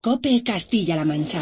COPE Castilla-La Mancha.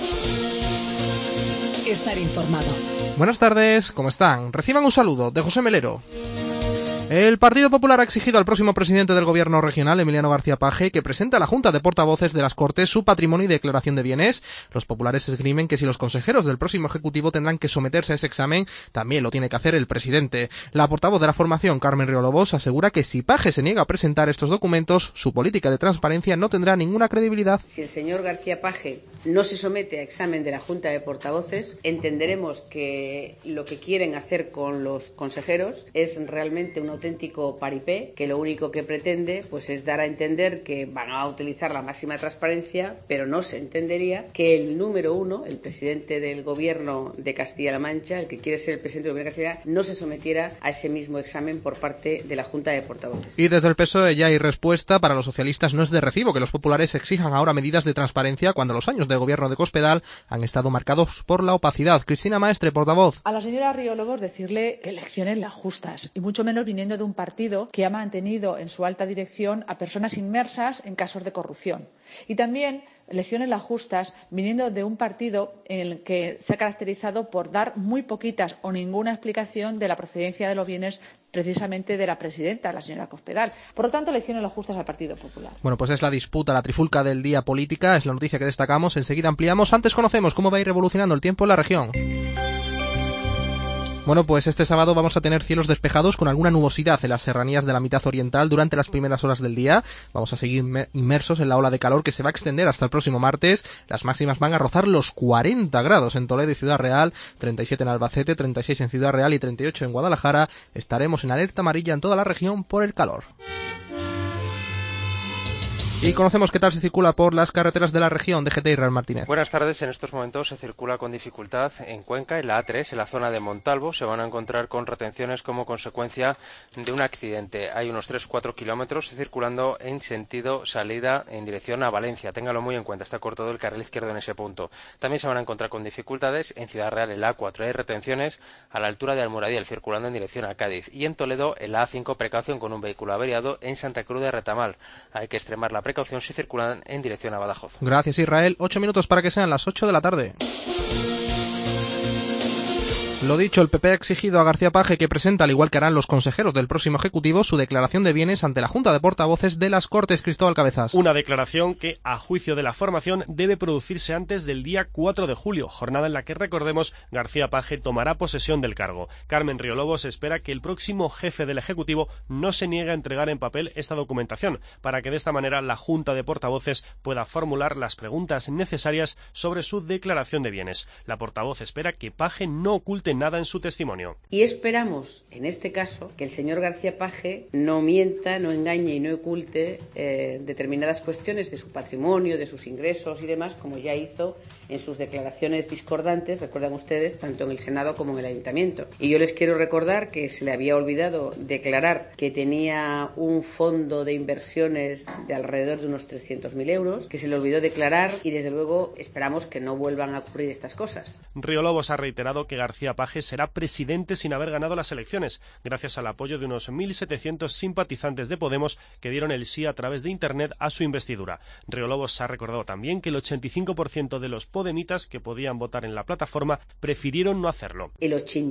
Estar informado. Buenas tardes, ¿cómo están? Reciban un saludo de José Melero. El Partido Popular ha exigido al próximo presidente del Gobierno regional, Emiliano García Paje, que presente a la Junta de Portavoces de las Cortes su patrimonio y declaración de bienes. Los populares esgrimen que si los consejeros del próximo Ejecutivo tendrán que someterse a ese examen, también lo tiene que hacer el presidente. La portavoz de la formación, Carmen Riolobos, asegura que si Paje se niega a presentar estos documentos, su política de transparencia no tendrá ninguna credibilidad. Si el señor García Paje no se somete a examen de la Junta de Portavoces, entenderemos que lo que quieren hacer con los consejeros es realmente un auténtico paripé, que lo único que pretende pues es dar a entender que van a utilizar la máxima transparencia, pero no se entendería que el número uno, el presidente del Gobierno de Castilla-La Mancha, el que quiere ser el presidente del Gobierno de Castilla, no se sometiera a ese mismo examen por parte de la Junta de Portavoces. Y desde el PSOE ya hay respuesta. Para los socialistas no es de recibo que los populares exijan ahora medidas de transparencia cuando los años de gobierno de Cospedal han estado marcados por la opacidad. Cristina Maestre, portavoz. A la señora Riolobos decirle que elecciones las justas, y mucho menos viniendo de un partido que ha mantenido en su alta dirección a personas inmersas en casos de corrupción. Y también elecciones las justas viniendo de un partido en el que se ha caracterizado por dar muy poquitas o ninguna explicación de la procedencia de los bienes precisamente de la presidenta, la señora Cospedal. Por lo tanto, elecciones las justas al Partido Popular. Bueno, pues es la disputa, la trifulca del día política, es la noticia que destacamos, enseguida ampliamos. Antes conocemos cómo va a ir evolucionando el tiempo en la región. Bueno, pues este sábado vamos a tener cielos despejados con alguna nubosidad en las serranías de la mitad oriental durante las primeras horas del día. Vamos a seguir inmersos en la ola de calor que se va a extender hasta el próximo martes. Las máximas van a rozar los 40 grados en Toledo y Ciudad Real, 37 en Albacete, 36 en Ciudad Real y 38 en Guadalajara. Estaremos en alerta amarilla en toda la región por el calor. Y conocemos qué tal se circula por las carreteras de la región. DGT Israel Martínez. Buenas tardes. En estos momentos se circula con dificultad en Cuenca, en la A3, en la zona de Montalvo. Se van a encontrar con retenciones como consecuencia de un accidente. Hay unos 3-4 kilómetros circulando en sentido salida en dirección a Valencia. Téngalo muy en cuenta, está cortado el carril izquierdo en ese punto. También se van a encontrar con dificultades en Ciudad Real, en la A4. Hay retenciones a la altura de Almoradiel, circulando en dirección a Cádiz. Y en Toledo, en la A5, precaución con un vehículo averiado en Santa Cruz de Retamal. Hay que extremar la precaución si circulan en dirección a Badajoz. Gracias, Israel. 8 minutos para que sean las 8 de la tarde. Lo dicho, el PP ha exigido a García Paje que presente, al igual que harán los consejeros del próximo Ejecutivo, su declaración de bienes ante la Junta de Portavoces de las Cortes. Cristóbal Cabezas. Una declaración que, a juicio de la formación, debe producirse antes del día 4 de julio, jornada en la que, recordemos, García Paje tomará posesión del cargo. Carmen Riolobos espera que el próximo jefe del Ejecutivo no se niegue a entregar en papel esta documentación, para que de esta manera la Junta de Portavoces pueda formular las preguntas necesarias sobre su declaración de bienes. La portavoz espera que Paje no oculte nada en su testimonio. Y esperamos, en este caso, que el señor García Paje no mienta, no engañe y no oculte determinadas cuestiones de su patrimonio, de sus ingresos y demás, como ya hizo en sus declaraciones discordantes, recuerdan ustedes, tanto en el Senado como en el Ayuntamiento. Y yo les quiero recordar que se le había olvidado declarar que tenía un fondo de inversiones de alrededor de unos 300.000 euros, que se le olvidó declarar y, desde luego, esperamos que no vuelvan a ocurrir estas cosas. Riolobos ha reiterado que García Paje será presidente sin haber ganado las elecciones, gracias al apoyo de unos 1.700 simpatizantes de Podemos que dieron el sí a través de Internet a su investidura. Riolobos ha recordado también que el 85% de los podemitas que podían votar en la plataforma prefirieron no hacerlo. El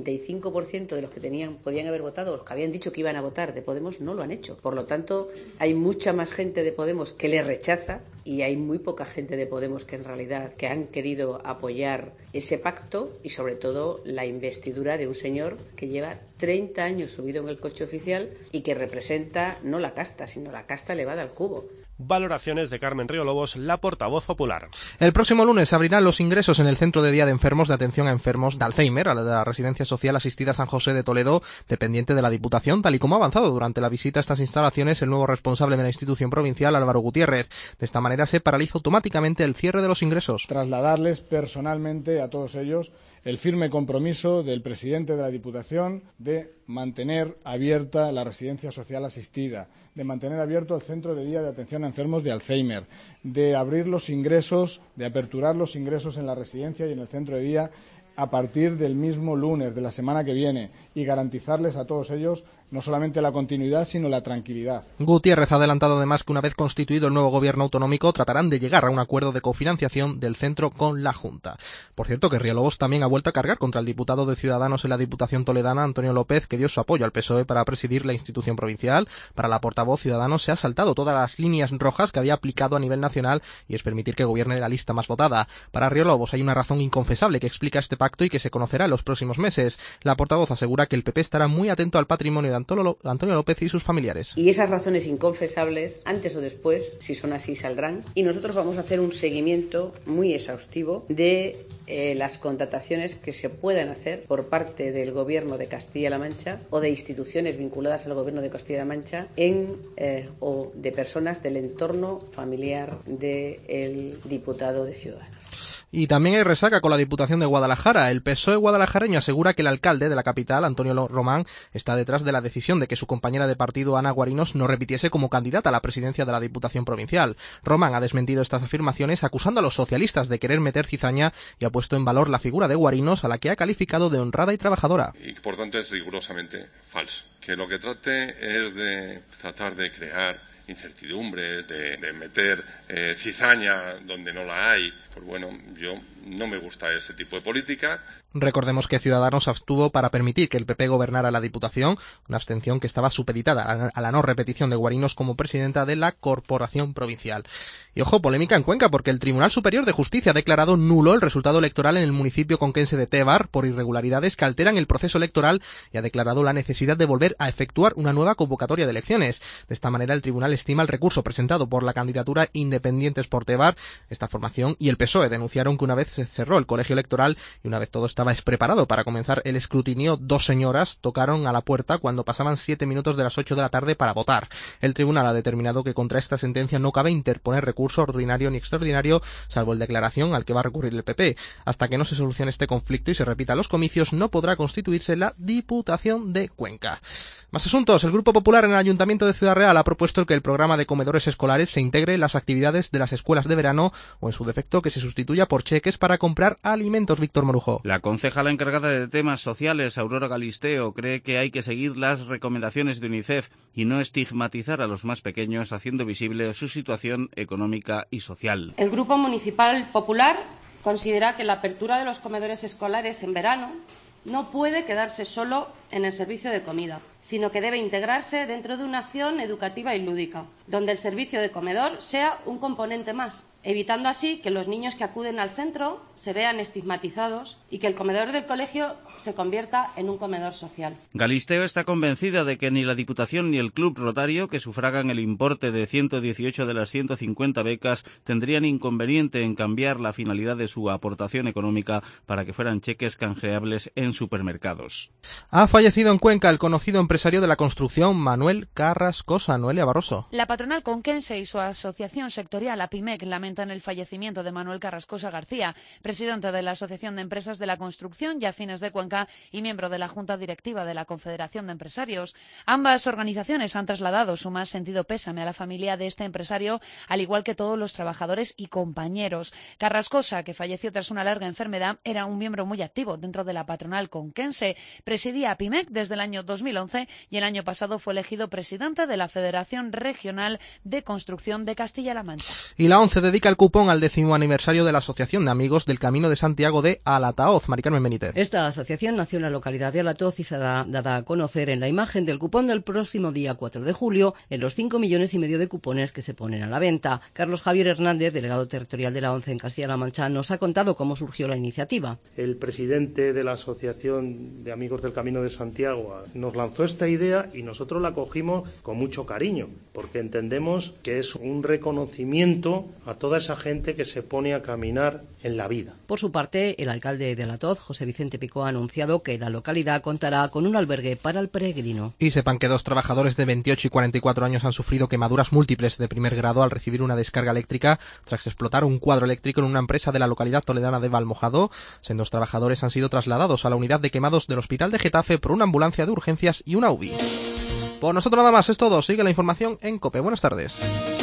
85% de los que podían haber votado, los que habían dicho que iban a votar de Podemos, no lo han hecho. Por lo tanto, hay mucha más gente de Podemos que le rechaza y hay muy poca gente de Podemos que en realidad que han querido apoyar ese pacto y sobre todo la investidura de un señor que lleva 30 años subido en el coche oficial y que representa no la casta, sino la casta elevada al cubo. Valoraciones de Carmen Riolobos, la portavoz popular. El próximo lunes se abrirán los ingresos en el Centro de Día de Enfermos de Atención a Enfermos de Alzheimer, a la Residencia Social Asistida San José de Toledo, dependiente de la Diputación, tal y como ha avanzado durante la visita a estas instalaciones el nuevo responsable de la institución provincial, Álvaro Gutiérrez. De esta manera se paraliza automáticamente el cierre de los ingresos. Trasladarles personalmente a todos ellos el firme compromiso del presidente de la Diputación de mantener abierta la residencia social asistida, de mantener abierto el centro de día de atención a enfermos de Alzheimer, de abrir los ingresos, de aperturar los ingresos en la residencia y en el centro de día a partir del mismo lunes de la semana que viene y garantizarles a todos ellos no solamente la continuidad, sino la tranquilidad. Gutiérrez ha adelantado además que una vez constituido el nuevo gobierno autonómico tratarán de llegar a un acuerdo de cofinanciación del centro con la Junta. Por cierto, que Riolobos también ha vuelto a cargar contra el diputado de Ciudadanos en la Diputación toledana, Antonio López, que dio su apoyo al PSOE para presidir la institución provincial. Para la portavoz, Ciudadanos se ha saltado todas las líneas rojas que había aplicado a nivel nacional y es permitir que gobierne la lista más votada. Para Riolobos hay una razón inconfesable que explica este pacto y que se conocerá en los próximos meses. La portavoz asegura que el PP estará muy atento al patrimonio de Antonio López y sus familiares. Y esas razones inconfesables, antes o después, si son así, saldrán. Y nosotros vamos a hacer un seguimiento muy exhaustivo de las contrataciones que se puedan hacer por parte del Gobierno de Castilla-La Mancha o de instituciones vinculadas al Gobierno de Castilla-La Mancha o de personas del entorno familiar del diputado de Ciudadanos. Y también hay resaca con la Diputación de Guadalajara. El PSOE guadalajareño asegura que el alcalde de la capital, Antonio Román, está detrás de la decisión de que su compañera de partido, Ana Guarinos, no repitiese como candidata a la presidencia de la Diputación Provincial. Román ha desmentido estas afirmaciones acusando a los socialistas de querer meter cizaña y ha puesto en valor la figura de Guarinos, a la que ha calificado de honrada y trabajadora. Y por tanto es rigurosamente falso. Que lo que trate es de tratar de crear incertidumbre, de meter cizaña donde no la hay. Pues bueno, yo no me gusta ese tipo de política. Recordemos que Ciudadanos abstuvo para permitir que el PP gobernara la Diputación, una abstención que estaba supeditada a la no repetición de Guarinos como presidenta de la Corporación Provincial. Y ojo, polémica en Cuenca, porque el Tribunal Superior de Justicia ha declarado nulo el resultado electoral en el municipio conquense de Tévar por irregularidades que alteran el proceso electoral y ha declarado la necesidad de volver a efectuar una nueva convocatoria de elecciones. De esta manera, el tribunal estima el recurso presentado por la candidatura Independientes por Tévar. Esta formación y el PSOE denunciaron que una vez se cerró el colegio electoral y una vez todo estaba preparado para comenzar el escrutinio, dos señoras tocaron a la puerta cuando pasaban 7 minutos de las 8 de la tarde para votar. El tribunal ha determinado que contra esta sentencia no cabe interponer recurso ordinario ni extraordinario, salvo el de declaración al que va a recurrir el PP. Hasta que no se solucione este conflicto y se repitan los comicios, no podrá constituirse la Diputación de Cuenca. Más asuntos. El Grupo Popular en el Ayuntamiento de Ciudad Real ha propuesto que el programa de comedores escolares se integre en las actividades de las escuelas de verano o, en su defecto, que se sustituya por cheques para comprar alimentos. Víctor Morujo. La concejala encargada de temas sociales, Aurora Galisteo, cree que hay que seguir las recomendaciones de UNICEF y no estigmatizar a los más pequeños, haciendo visible su situación económica y social. El Grupo Municipal Popular considera que la apertura de los comedores escolares en verano no puede quedarse solo en el servicio de comida, sino que debe integrarse dentro de una acción educativa y lúdica, donde el servicio de comedor sea un componente más, evitando así que los niños que acuden al centro se vean estigmatizados y que el comedor del colegio se convierta en un comedor social. Galisteo está convencida de que ni la Diputación ni el Club Rotario, que sufragan el importe de 118 de las 150 becas, tendrían inconveniente en cambiar la finalidad de su aportación económica para que fueran cheques canjeables en supermercados. Ha fallecido en Cuenca el conocido empresario de la construcción Manuel Carrascosa. Noelia Barroso. La patronal conquense y su asociación sectorial APIMEC lamentan el fallecimiento de Manuel Carrascosa García, presidente de la Asociación de Empresas de la Construcción y Afines de Cuenca y miembro de la Junta Directiva de la Confederación de Empresarios. Ambas organizaciones han trasladado su más sentido pésame a la familia de este empresario, al igual que todos los trabajadores y compañeros. Carrascosa, que falleció tras una larga enfermedad, era un miembro muy activo dentro de la patronal conquense. Presidía APIMEC desde el año 2011 y el año pasado fue elegido presidente de la Federación Regional de Construcción de Castilla-La Mancha. Y la ONCE dedica el cupón al 10º aniversario de la Asociación de Amigos del Camino de Santiago de Alataoz. Mari Carmen Benítez. Esta asociación nació en la localidad de Alataoz y será dada a conocer en la imagen del cupón del próximo día 4 de julio en los 5,5 millones de cupones que se ponen a la venta. Carlos Javier Hernández, delegado territorial de la ONCE en Castilla-La Mancha, nos ha contado cómo surgió la iniciativa. El presidente de la Asociación de Amigos del Camino de Santiago nos lanzó esta idea y nosotros la cogimos con mucho cariño, porque entendemos que es un reconocimiento a toda esa gente que se pone a caminar en la vida. Por su parte, el alcalde de Alataoz, José Vicente Picó, ha anunciado que la localidad contará con un albergue para el peregrino. Y sepan que 2 trabajadores de 28 y 44 años han sufrido quemaduras múltiples de primer grado al recibir una descarga eléctrica tras explotar un cuadro eléctrico en una empresa de la localidad toledana de Valmojado. Sendos trabajadores han sido trasladados a la unidad de quemados del Hospital de Getafe por una ambulancia de urgencias y una UBI. Por nosotros nada más, es todo. Sigue la información en COPE. Buenas tardes.